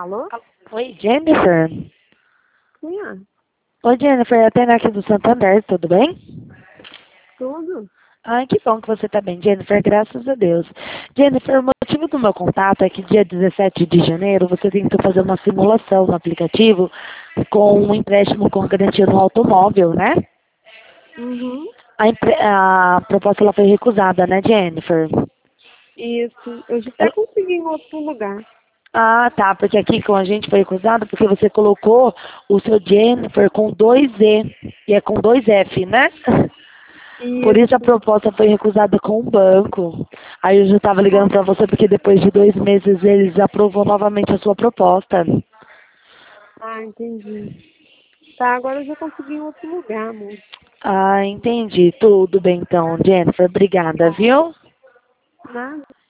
Alô? Oi, Jennifer. Quem é? Oi, Jennifer, é a Tainá aqui do Santander, tudo bem? Tudo? Ai, que bom que você está bem, Jennifer, graças a Deus. Jennifer, o motivo do meu contato é que dia 17 de janeiro você tentou fazer uma simulação no aplicativo com um empréstimo com garantia no automóvel, né? Uhum. A proposta ela foi recusada, né, Jennifer? Isso. Eu já até Ela- consegui em outro lugar. Ah, tá, porque aqui com a gente foi recusado porque você colocou o seu Jennifer com dois E e é com dois F, né? Por isso a Isso. proposta foi recusada com o banco. Aí eu já estava ligando para você porque depois de 2 meses eles aprovou novamente a sua proposta. Ah, entendi. Tá, agora eu já consegui em outro lugar, amor. Ah, entendi. Tudo bem então, Jennifer. Obrigada, viu? Nada.